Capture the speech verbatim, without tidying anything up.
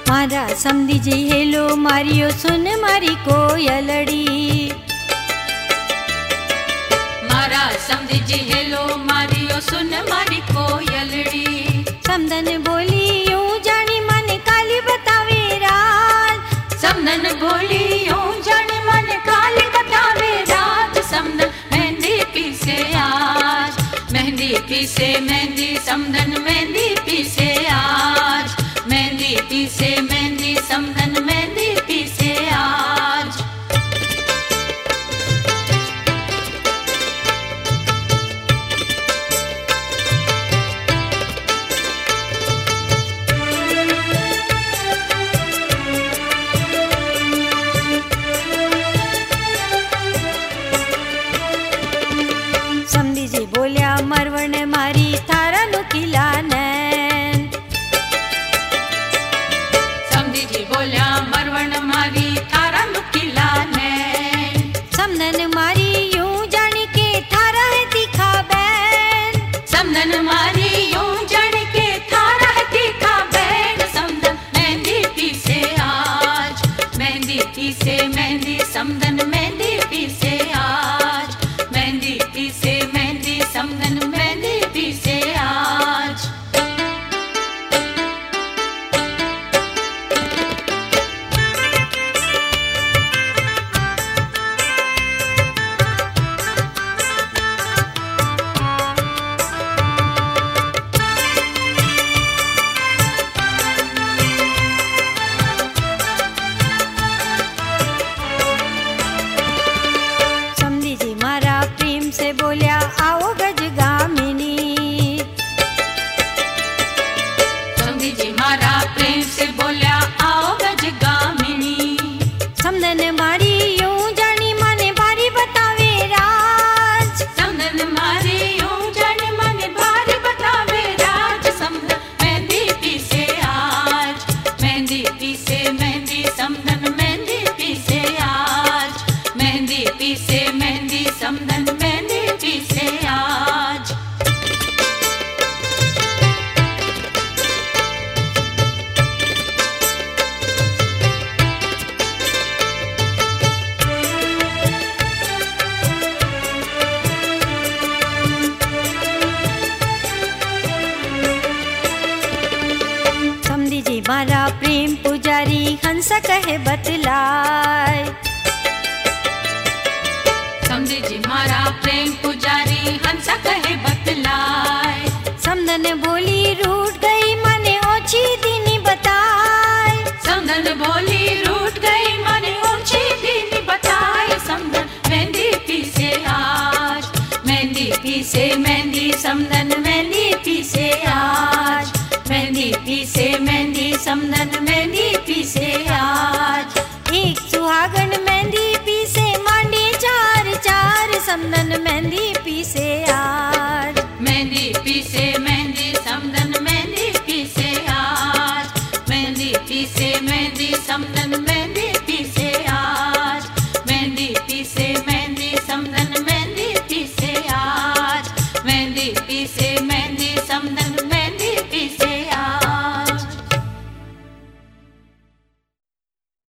मारा समझी hello Mario सुन मारी कोयलड़ी। मारा समझी हेलो मारियो सुन मारी कोयलड़ी। समदन बोली यूं जानी मन काली बतावे रात। समदन बोली यूं जानी मन काली बतावे रात। समदन मेहंदी पीसे आज, मेहंदी पीसे मेहंदी समदन मेहंदी पीसे आज। मेहंदी पीसे मेहंदी समदन मेहंदी पीसे आज। समधी जी बोलिया मरवण मारी थारा नुकीला नैन। समधी जी बोलिया मरवण मारी थारा नुकीला नैन। समदन मारी यूं जानी के थारा है तीखा बैन। समदन मारी यूं जानी के थारा है तीखा बैन। समदन मेहंदी पीसे आज, मेहंदी पीसे मेहंदी समदन मेहंदी पीसे आज। मेहंदी पीसे मेहंदी समदन मेहंदी पीसे आज। समधी जी मारा प्रेम से बोलिया आओ गजगामिनी। समधी जी मारा प्रेम से बोलिया आओ गजगामिनी। समदन मारी यूं जानी माने बारी बतावे राज। समदन मारी यूं जानी माने बारी बतावे राज। समदन मेहंदी पीसे आज, मेहंदी पीसे मेहंदी समदन मेहंदी पीसे आज। मेहंदी पीसे मेहंदी समदन मेहंदी पीसे आज। समधी जी मारा प्रेम पुजारी हंस कहे बतलाए। समधी जी मारा प्रेम पुजारी हंसा कहे बतलाए। समदन बोली रूठ गई माने ओछी दीनी बताए। समदन बोली रूठ गई माने ऊंची दीनी बताए। समदन मेहंदी पीसे आज, मेहंदी पीसे मेहंदी समदन मेहंदी पीसे आज। मेहंदी पीसे मेहंदी समदन मेहंदी पीसे आज। एक सुहागन मेहंदी पीसे मांडी चार चार। समदन मेहंदी पीसे आज। मेहंदी पीसे मेहंदी समदन मेहंदी पीसे आज। मेहंदी पीसे मेहंदी समदन